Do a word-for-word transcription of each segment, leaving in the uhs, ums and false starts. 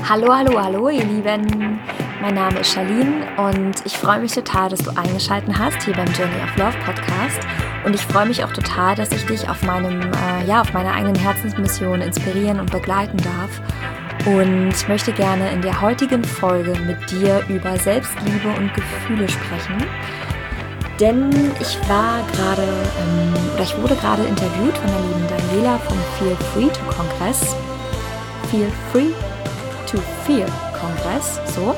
Hallo, hallo, hallo, ihr Lieben. Mein Name ist Charlene und ich freue mich total, dass du eingeschaltet hast hier beim Journey of Love Podcast. Und ich freue mich auch total, dass ich dich auf meinem, äh, ja, auf meiner eigenen Herzensmission inspirieren und begleiten darf. Und möchte gerne in der heutigen Folge mit dir über Selbstliebe und Gefühle sprechen. Denn ich war gerade, ähm, oder ich wurde gerade interviewt von der lieben Daniela vom Feel Free to Kongress. Feel Free to Feel Kongress, so.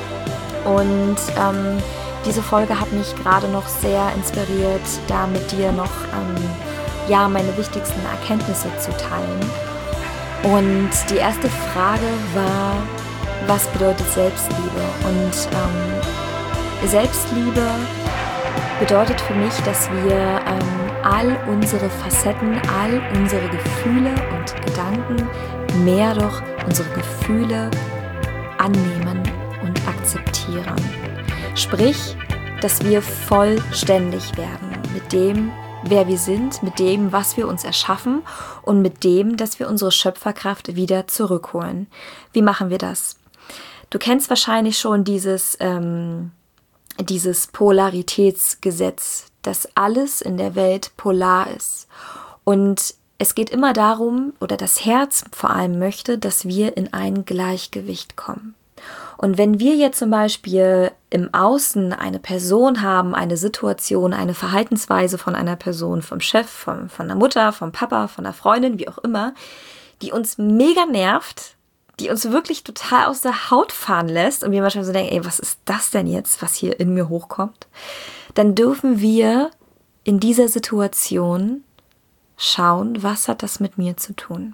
Und ähm, diese Folge hat mich gerade noch sehr inspiriert, da mit dir noch ähm, ja, meine wichtigsten Erkenntnisse zu teilen. Und die erste Frage war, was bedeutet Selbstliebe? Und ähm, Selbstliebe bedeutet für mich, dass wir ähm, all unsere Facetten, all unsere Gefühle und Gedanken, mehr doch unsere Gefühle annehmen und akzeptieren. Sprich, dass wir vollständig werden mit dem, wer wir sind, mit dem, was wir uns erschaffen und mit dem, dass wir unsere Schöpferkraft wieder zurückholen. Wie machen wir das? Du kennst wahrscheinlich schon dieses, ähm, dieses Polaritätsgesetz, dass alles in der Welt polar ist. Und es geht immer darum, oder das Herz vor allem möchte, dass wir in ein Gleichgewicht kommen. Und wenn wir jetzt zum Beispiel im Außen eine Person haben, eine Situation, eine Verhaltensweise von einer Person, vom Chef, von, von der Mutter, vom Papa, von der Freundin, wie auch immer, die uns mega nervt, die uns wirklich total aus der Haut fahren lässt und wir manchmal so denken, ey, was ist das denn jetzt, was hier in mir hochkommt? Dann dürfen wir in dieser Situation schauen, was hat das mit mir zu tun?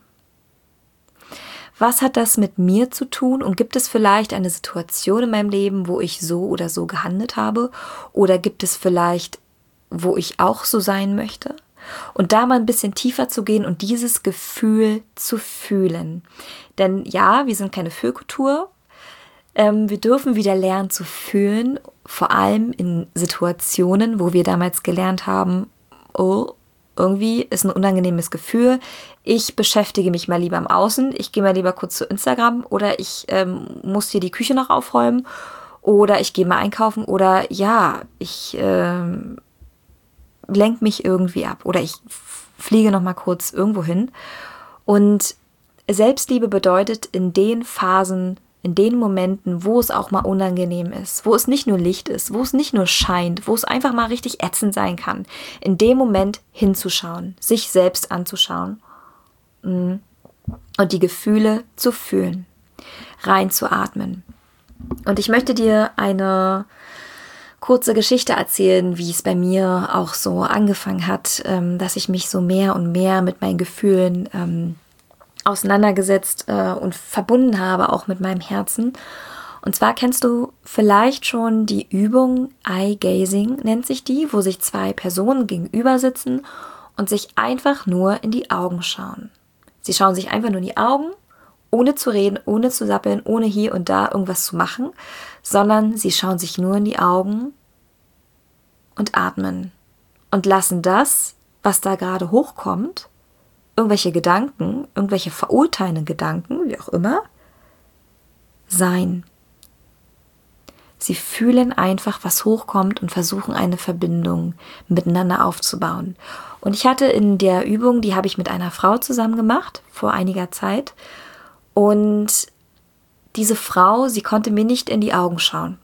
Was hat das mit mir zu tun? Und gibt es vielleicht eine Situation in meinem Leben, wo ich so oder so gehandelt habe? Oder gibt es vielleicht, wo ich auch so sein möchte? Und da mal ein bisschen tiefer zu gehen und dieses Gefühl zu fühlen. Denn ja, wir sind keine Fühlkultur. Ähm, wir dürfen wieder lernen zu fühlen, vor allem in Situationen, wo wir damals gelernt haben, oh, irgendwie ist ein unangenehmes Gefühl. Ich beschäftige mich mal lieber im Außen. Ich gehe mal lieber kurz zu Instagram oder ich ähm, muss hier die Küche noch aufräumen oder ich gehe mal einkaufen oder ja, ich ähm, lenke mich irgendwie ab oder ich fliege noch mal kurz irgendwo hin. Und Selbstliebe bedeutet in den Phasen, in den Momenten, wo es auch mal unangenehm ist, wo es nicht nur Licht ist, wo es nicht nur scheint, wo es einfach mal richtig ätzend sein kann, in dem Moment hinzuschauen, sich selbst anzuschauen und die Gefühle zu fühlen, reinzuatmen. Und ich möchte dir eine kurze Geschichte erzählen, wie es bei mir auch so angefangen hat, dass ich mich so mehr und mehr mit meinen Gefühlen auseinandergesetzt äh, und verbunden habe, auch mit meinem Herzen. Und zwar kennst du vielleicht schon die Übung Eye Gazing, nennt sich die, wo sich zwei Personen gegenüber sitzen und sich einfach nur in die Augen schauen. Sie schauen sich einfach nur in die Augen, ohne zu reden, ohne zu sappeln, ohne hier und da irgendwas zu machen, sondern sie schauen sich nur in die Augen und atmen und lassen das, was da gerade hochkommt, irgendwelche Gedanken, irgendwelche verurteilenden Gedanken, wie auch immer, sein. Sie fühlen einfach, was hochkommt und versuchen eine Verbindung miteinander aufzubauen. Und ich hatte in der Übung, die habe ich mit einer Frau zusammen gemacht, vor einiger Zeit. Und diese Frau, sie konnte mir nicht in die Augen schauen.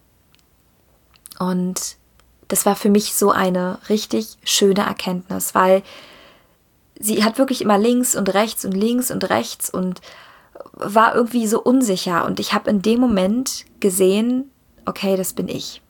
Und das war für mich so eine richtig schöne Erkenntnis, weil sie hat wirklich immer links und rechts und links und rechts und war irgendwie so unsicher. Und ich habe in dem Moment gesehen, okay, das bin ich.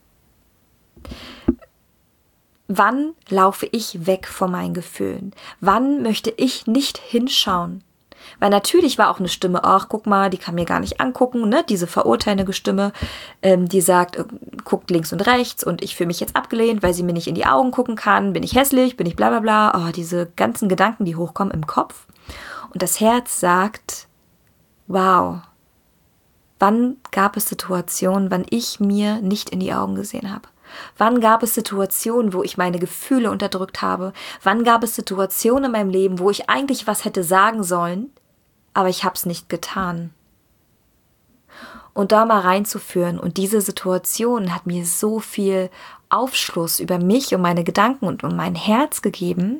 Wann laufe ich weg von meinen Gefühlen? Wann möchte ich nicht hinschauen? Weil natürlich war auch eine Stimme, ach, guck mal, die kann mir gar nicht angucken, ne? Diese verurteilende Stimme, ähm, die sagt, äh, guckt links und rechts und ich fühle mich jetzt abgelehnt, weil sie mir nicht in die Augen gucken kann, bin ich hässlich, bin ich bla bla bla, oh, diese ganzen Gedanken, die hochkommen im Kopf. Und das Herz sagt, wow, wann gab es Situationen, wann ich mir nicht in die Augen gesehen habe? Wann gab es Situationen, wo ich meine Gefühle unterdrückt habe? Wann gab es Situationen in meinem Leben, wo ich eigentlich was hätte sagen sollen, aber ich habe es nicht getan? und da mal reinzuführen. Und diese Situation hat mir so viel Aufschluss über mich und meine Gedanken und um mein Herz gegeben,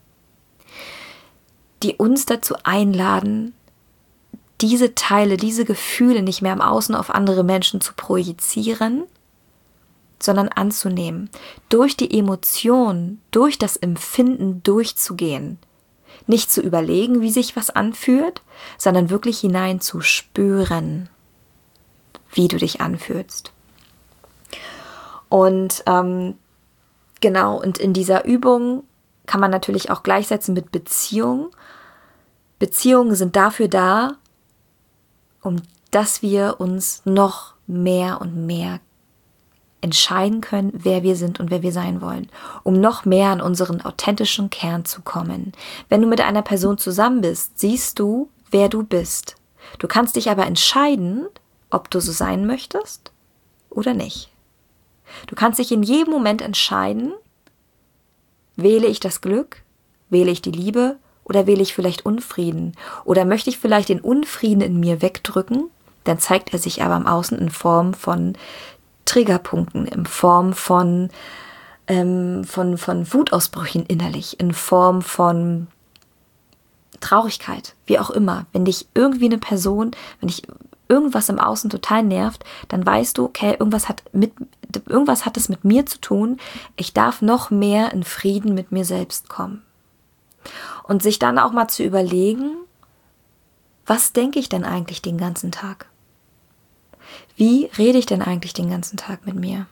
die uns dazu einladen, diese Teile, diese Gefühle nicht mehr im Außen auf andere Menschen zu projizieren, sondern anzunehmen, durch die Emotionen, durch das Empfinden durchzugehen, nicht zu überlegen, wie sich was anfühlt, sondern wirklich hinein zu spüren, wie du dich anfühlst. Und ähm, genau, und in dieser Übung kann man natürlich auch gleichsetzen mit Beziehung. Beziehungen sind dafür da, um dass wir uns noch mehr und mehr entscheiden können, wer wir sind und wer wir sein wollen, um noch mehr an unseren authentischen Kern zu kommen. Wenn du mit einer Person zusammen bist, siehst du, wer du bist. Du kannst dich aber entscheiden, ob du so sein möchtest oder nicht. Du kannst dich in jedem Moment entscheiden, wähle ich das Glück, wähle ich die Liebe oder wähle ich vielleicht Unfrieden? Oder möchte ich vielleicht den Unfrieden in mir wegdrücken? Dann zeigt er sich aber im Außen in Form von Triggerpunkten, in Form von, ähm, von, von Wutausbrüchen innerlich, in Form von Traurigkeit, wie auch immer. Wenn dich irgendwie eine Person, wenn dich irgendwas im Außen total nervt, dann weißt du, okay, irgendwas hat, mit, irgendwas hat es mit mir zu tun. Ich darf noch mehr in Frieden mit mir selbst kommen. Und sich dann auch mal zu überlegen, was denke ich denn eigentlich den ganzen Tag? Wie rede ich denn eigentlich den ganzen Tag mit mir?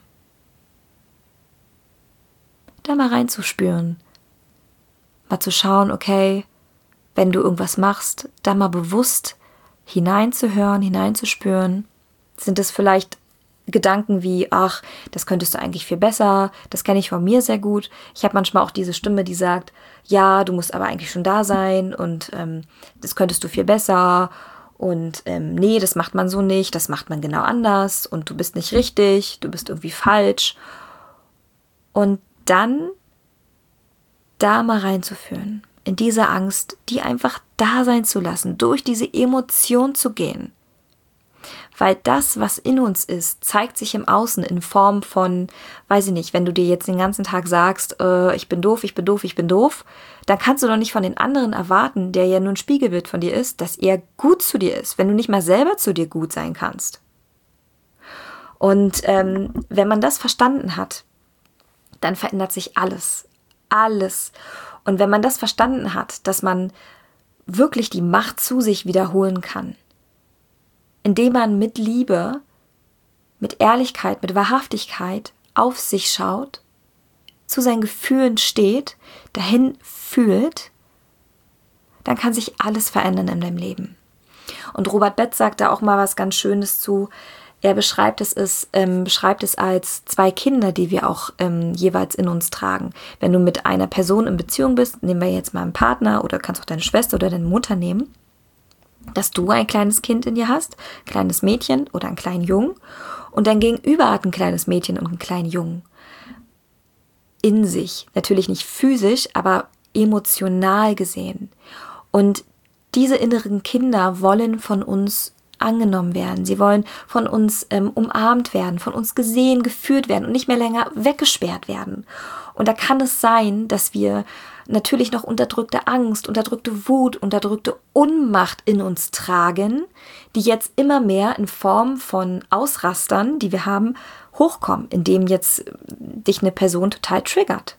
Da mal reinzuspüren. Mal zu schauen, okay, wenn du irgendwas machst, da mal bewusst hineinzuhören, hineinzuspüren. Sind es vielleicht Gedanken wie, ach, das könntest du eigentlich viel besser, das kenne ich von mir sehr gut. Ich habe manchmal auch diese Stimme, die sagt, ja, du musst aber eigentlich schon da sein und ähm, das könntest du viel besser. Und ähm, nee, das macht man so nicht, das macht man genau anders und du bist nicht richtig, du bist irgendwie falsch. Und dann da mal reinzuführen, in diese Angst, die einfach da sein zu lassen, durch diese Emotion zu gehen. Weil das, was in uns ist, zeigt sich im Außen in Form von, weiß ich nicht, wenn du dir jetzt den ganzen Tag sagst, äh, ich bin doof, ich bin doof, ich bin doof, dann kannst du doch nicht von den anderen erwarten, der ja nur ein Spiegelbild von dir ist, dass er gut zu dir ist, wenn du nicht mal selber zu dir gut sein kannst. Und ähm, wenn man das verstanden hat, dann verändert sich alles, alles. Und wenn man das verstanden hat, dass man wirklich die Macht zu sich wiederholen kann, indem man mit Liebe, mit Ehrlichkeit, mit Wahrhaftigkeit auf sich schaut, zu seinen Gefühlen steht, dahin fühlt, dann kann sich alles verändern in deinem Leben. Und Robert Betz sagt da auch mal was ganz Schönes zu. Er beschreibt es, ist, ähm, beschreibt es als zwei Kinder, die wir auch ähm, jeweils in uns tragen. Wenn du mit einer Person in Beziehung bist, nehmen wir jetzt mal einen Partner oder kannst auch deine Schwester oder deine Mutter nehmen, dass du ein kleines Kind in dir hast, ein kleines Mädchen oder einen kleinen Jungen und dein Gegenüber hat ein kleines Mädchen und einen kleinen Jungen in sich. Natürlich nicht physisch, aber emotional gesehen. Und diese inneren Kinder wollen von uns angenommen werden. Sie wollen von uns ähm, umarmt werden, von uns gesehen, geführt werden und nicht mehr länger weggesperrt werden. Und da kann es sein, dass wir natürlich noch unterdrückte Angst, unterdrückte Wut, unterdrückte Ohnmacht in uns tragen, die jetzt immer mehr in Form von Ausrastern, die wir haben, hochkommen, indem jetzt dich eine Person total triggert.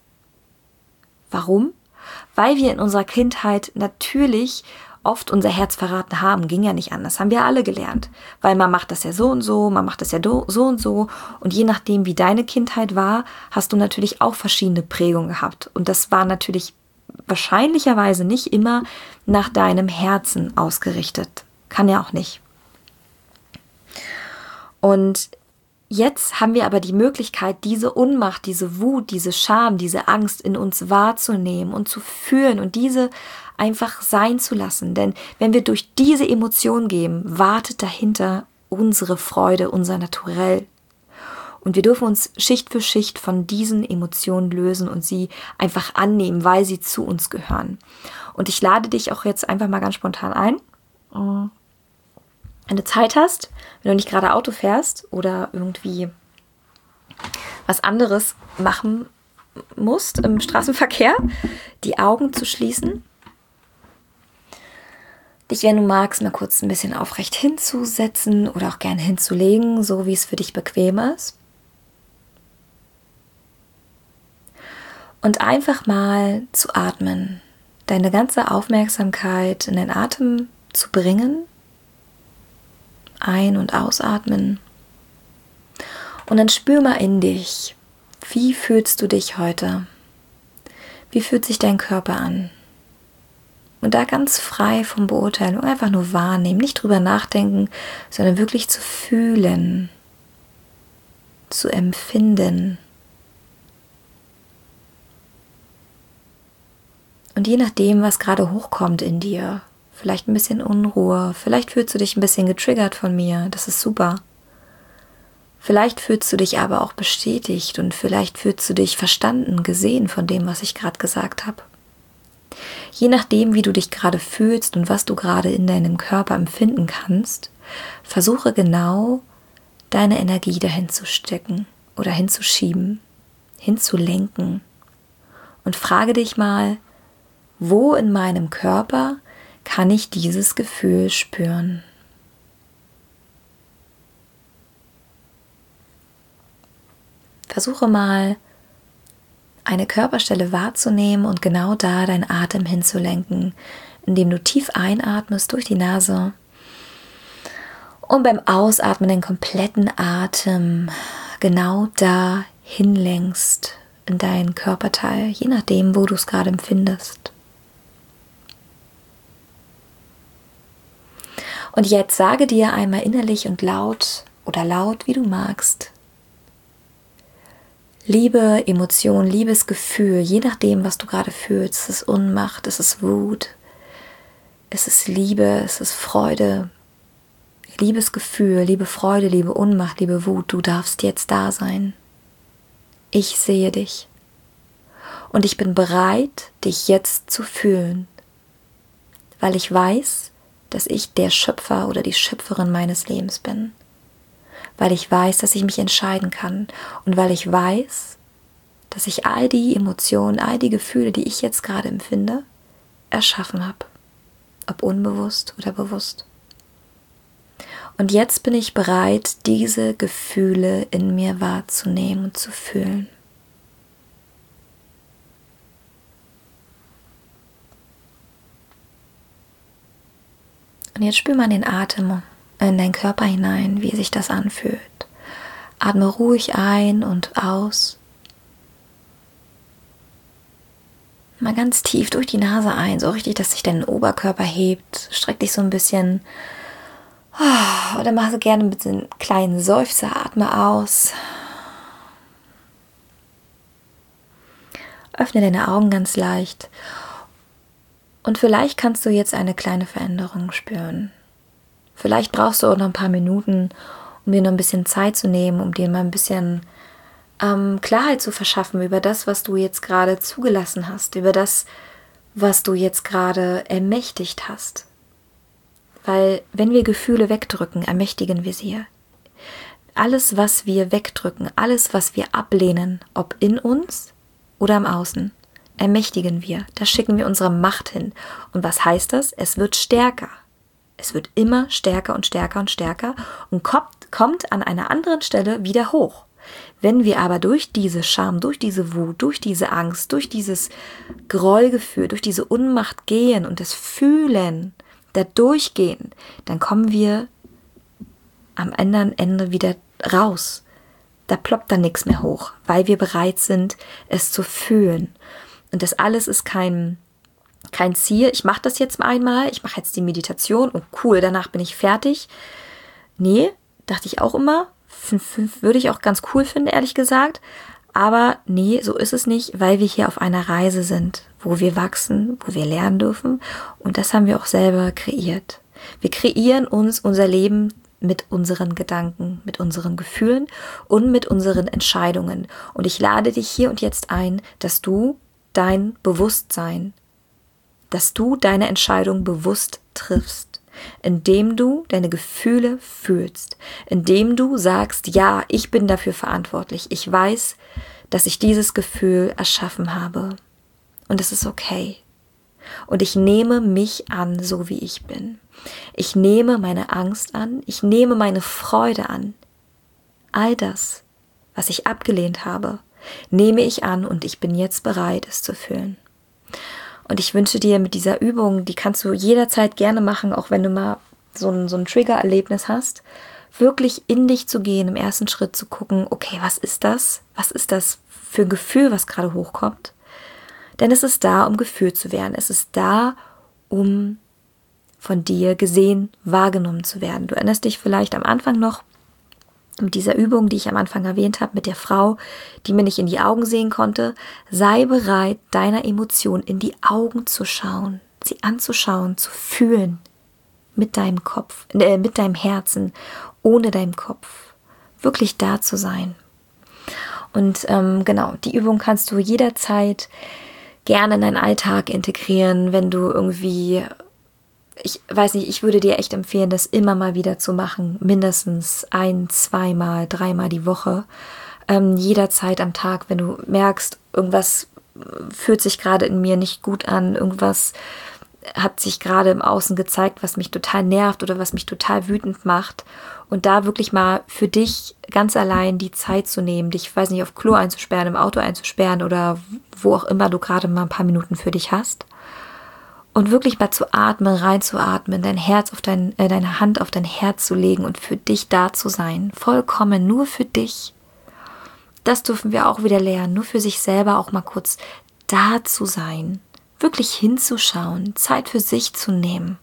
Warum? Weil wir in unserer Kindheit natürlich oft unser Herz verraten haben, ging ja nicht anders, haben wir alle gelernt, weil man macht das ja so und so, man macht das ja so und so und je nachdem, wie deine Kindheit war, hast du natürlich auch verschiedene Prägungen gehabt und das war natürlich wahrscheinlicherweise nicht immer nach deinem Herzen ausgerichtet, kann ja auch nicht. Und jetzt haben wir aber die Möglichkeit, diese Ohnmacht, diese Wut, diese Scham, diese Angst in uns wahrzunehmen und zu fühlen und diese einfach sein zu lassen. Denn wenn wir durch diese Emotion gehen, wartet dahinter unsere Freude, unser Naturell. Und wir dürfen uns Schicht für Schicht von diesen Emotionen lösen und sie einfach annehmen, weil sie zu uns gehören. Und ich lade dich auch jetzt einfach mal ganz spontan ein, Wenn du Zeit hast, wenn du nicht gerade Auto fährst oder irgendwie was anderes machen musst im Straßenverkehr, die Augen zu schließen, dich, wenn du magst, mal kurz ein bisschen aufrecht hinzusetzen oder auch gerne hinzulegen, so wie es für dich bequem ist. Und einfach mal zu atmen, deine ganze Aufmerksamkeit in den Atem zu bringen, ein- und ausatmen. Und dann spür mal in dich, wie fühlst du dich heute? Wie fühlt sich dein Körper an? Und da ganz frei von Beurteilung, einfach nur wahrnehmen, nicht drüber nachdenken, sondern wirklich zu fühlen, zu empfinden. Und je nachdem, was gerade hochkommt in dir, vielleicht ein bisschen Unruhe, vielleicht fühlst du dich ein bisschen getriggert von mir, das ist super. Vielleicht fühlst du dich aber auch bestätigt und vielleicht fühlst du dich verstanden, gesehen von dem, was ich gerade gesagt habe. Je nachdem, wie du dich gerade fühlst und was du gerade in deinem Körper empfinden kannst, versuche genau deine Energie dahin zu stecken oder hinzuschieben, hinzulenken und frage dich mal, wo in meinem Körper kann ich dieses Gefühl spüren? Versuche mal, eine Körperstelle wahrzunehmen und genau da deinen Atem hinzulenken, indem du tief einatmest durch die Nase und beim Ausatmen den kompletten Atem genau da hinlenkst in deinen Körperteil, je nachdem, wo du es gerade empfindest. Und jetzt sage dir einmal innerlich und laut oder laut, wie du magst, Liebe, Emotion, Liebesgefühl, je nachdem, was du gerade fühlst. Es ist Ohnmacht, es ist Wut, es ist Liebe, es ist Freude. Liebesgefühl, Liebe, Freude, Liebe, Ohnmacht, Liebe, Wut, du darfst jetzt da sein. Ich sehe dich. Und ich bin bereit, dich jetzt zu fühlen, weil ich weiß, dass ich der Schöpfer oder die Schöpferin meines Lebens bin. Weil ich weiß, dass ich mich entscheiden kann und weil ich weiß, dass ich all die Emotionen, all die Gefühle, die ich jetzt gerade empfinde, erschaffen habe, ob unbewusst oder bewusst. Und jetzt bin ich bereit, diese Gefühle in mir wahrzunehmen und zu fühlen. Und jetzt spür mal den Atem in deinen Körper hinein, wie sich das anfühlt. Atme ruhig ein und aus. Mal ganz tief durch die Nase ein, so richtig, dass sich dein Oberkörper hebt. Streck dich so ein bisschen. Oder mach so gerne mit einem kleinen Seufzer, atme aus. Öffne deine Augen ganz leicht. Und vielleicht kannst du jetzt eine kleine Veränderung spüren. Vielleicht brauchst du auch noch ein paar Minuten, um dir noch ein bisschen Zeit zu nehmen, um dir mal ein bisschen ähm, Klarheit zu verschaffen über das, was du jetzt gerade zugelassen hast, über das, was du jetzt gerade ermächtigt hast. Weil wenn wir Gefühle wegdrücken, ermächtigen wir sie. Alles, was wir wegdrücken, alles, was wir ablehnen, ob in uns oder im Außen, ermächtigen wir. Da schicken wir unsere Macht hin. Und was heißt das? Es wird stärker. Es wird immer stärker und stärker und stärker und kommt, kommt an einer anderen Stelle wieder hoch. Wenn wir aber durch diese Scham, durch diese Wut, durch diese Angst, durch dieses Grollgefühl, durch diese Unmacht gehen und das Fühlen, da durchgehen, dann kommen wir am anderen Ende wieder raus. Da ploppt dann nichts mehr hoch, weil wir bereit sind, es zu fühlen. Und das alles ist kein Kein Ziel, ich mache das jetzt mal einmal, ich mache jetzt die Meditation und cool, danach bin ich fertig. Nee, dachte ich auch immer, fünf, fünf würde ich auch ganz cool finden, ehrlich gesagt. Aber nee, so ist es nicht, weil wir hier auf einer Reise sind, wo wir wachsen, wo wir lernen dürfen. Und das haben wir auch selber kreiert. Wir kreieren uns unser Leben mit unseren Gedanken, mit unseren Gefühlen und mit unseren Entscheidungen. Und ich lade dich hier und jetzt ein, dass du dein Bewusstsein dass du deine Entscheidung bewusst triffst. indem du deine Gefühle fühlst, indem du sagst, ja, ich bin dafür verantwortlich. Ich weiß, dass ich dieses Gefühl erschaffen habe. Und es ist okay. Und ich nehme mich an, so wie ich bin. Ich nehme meine Angst an. Ich nehme meine Freude an. All das, was ich abgelehnt habe, nehme ich an und ich bin jetzt bereit, es zu fühlen. Und ich wünsche dir mit dieser Übung, die kannst du jederzeit gerne machen, auch wenn du mal so ein, so ein Trigger-Erlebnis hast, wirklich in dich zu gehen, im ersten Schritt zu gucken, okay, was ist das? Was ist das für ein Gefühl, was gerade hochkommt? Denn es ist da, um gefühlt zu werden. Es ist da, um von dir gesehen, wahrgenommen zu werden. Du erinnerst dich vielleicht am Anfang noch mit dieser Übung, die ich am Anfang erwähnt habe, mit der Frau, die mir nicht in die Augen sehen konnte. Sei bereit, deiner Emotion in die Augen zu schauen, sie anzuschauen, zu fühlen, mit deinem Kopf, äh, mit deinem Herzen, ohne deinem Kopf. Wirklich da zu sein. Und ähm, genau, die Übung kannst du jederzeit gerne in deinen Alltag integrieren, wenn du irgendwie, ich weiß nicht, ich würde dir echt empfehlen, das immer mal wieder zu machen, mindestens ein, zweimal, dreimal die Woche, ähm, jederzeit am Tag, wenn du merkst, irgendwas fühlt sich gerade in mir nicht gut an, irgendwas hat sich gerade im Außen gezeigt, was mich total nervt oder was mich total wütend macht, und da wirklich mal für dich ganz allein die Zeit zu nehmen, dich, weiß nicht, auf Klo einzusperren, im Auto einzusperren oder wo auch immer du gerade mal ein paar Minuten für dich hast. Und wirklich mal zu atmen, reinzuatmen, dein Herz auf dein, äh, deine Hand auf dein Herz zu legen und für dich da zu sein. Vollkommen nur für dich. Das dürfen wir auch wieder lernen, nur für sich selber auch mal kurz da zu sein. Wirklich hinzuschauen, Zeit für sich zu nehmen.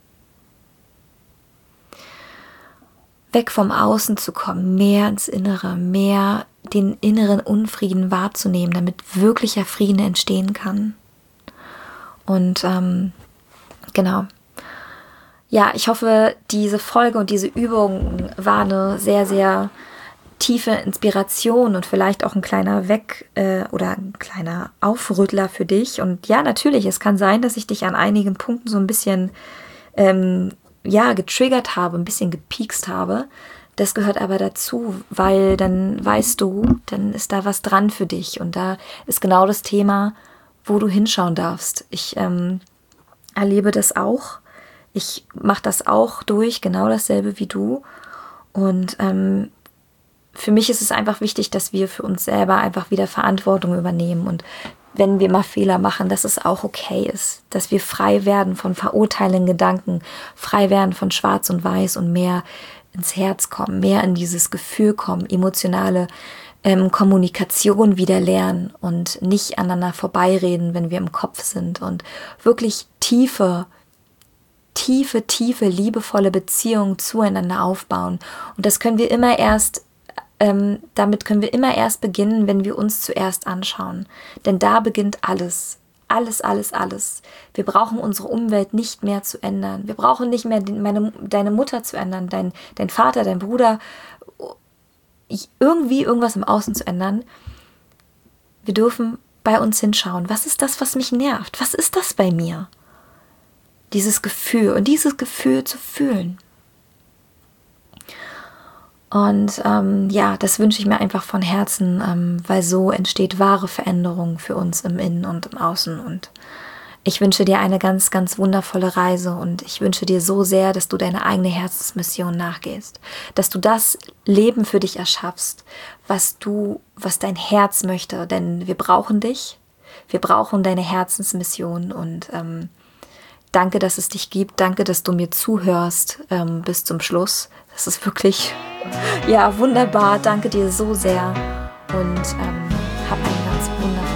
Weg vom Außen zu kommen, mehr ins Innere, mehr den inneren Unfrieden wahrzunehmen, damit wirklicher Frieden entstehen kann. Und ähm, genau. Ja, ich hoffe, diese Folge und diese Übung war eine sehr, sehr tiefe Inspiration und vielleicht auch ein kleiner Weg äh, oder ein kleiner Aufrüttler für dich. Und ja, natürlich, es kann sein, dass ich dich an einigen Punkten so ein bisschen ähm, ja, getriggert habe, ein bisschen gepiekst habe. Das gehört aber dazu, weil dann weißt du, dann ist da was dran für dich. Und da ist genau das Thema, wo du hinschauen darfst. Ich ähm, erlebe das auch. Ich mache das auch durch, genau dasselbe wie du. Und ähm, für mich ist es einfach wichtig, dass wir für uns selber einfach wieder Verantwortung übernehmen. Und wenn wir mal Fehler machen, dass es auch okay ist. Dass wir frei werden von verurteilenden Gedanken, frei werden von Schwarz und Weiß und mehr ins Herz kommen, mehr in dieses Gefühl kommen, emotionale ähm, Kommunikation wieder lernen und nicht aneinander vorbeireden, wenn wir im Kopf sind, und wirklich tiefe, tiefe, tiefe, liebevolle Beziehungen zueinander aufbauen. Und das können wir immer erst Ähm, damit können wir immer erst beginnen, wenn wir uns zuerst anschauen. Denn da beginnt alles. Alles, alles, alles. Wir brauchen unsere Umwelt nicht mehr zu ändern. Wir brauchen nicht mehr den, meine, deine Mutter zu ändern, dein, dein Vater, dein Bruder, irgendwie irgendwas im Außen zu ändern. Wir dürfen bei uns hinschauen. Was ist das, was mich nervt? Was ist das bei mir? Dieses Gefühl und dieses Gefühl zu fühlen. Und ähm, ja, das wünsche ich mir einfach von Herzen, ähm, weil so entsteht wahre Veränderung für uns im Innen und im Außen. Und ich wünsche dir eine ganz, ganz wundervolle Reise, und ich wünsche dir so sehr, dass du deine eigene Herzensmission nachgehst, dass du das Leben für dich erschaffst, was du, was dein Herz möchte, denn wir brauchen dich, wir brauchen deine Herzensmission, und ähm, danke, dass es dich gibt, danke, dass du mir zuhörst ähm, bis zum Schluss. Das ist wirklich, ja, wunderbar. Danke dir so sehr und ähm, hab einen ganz wundervollen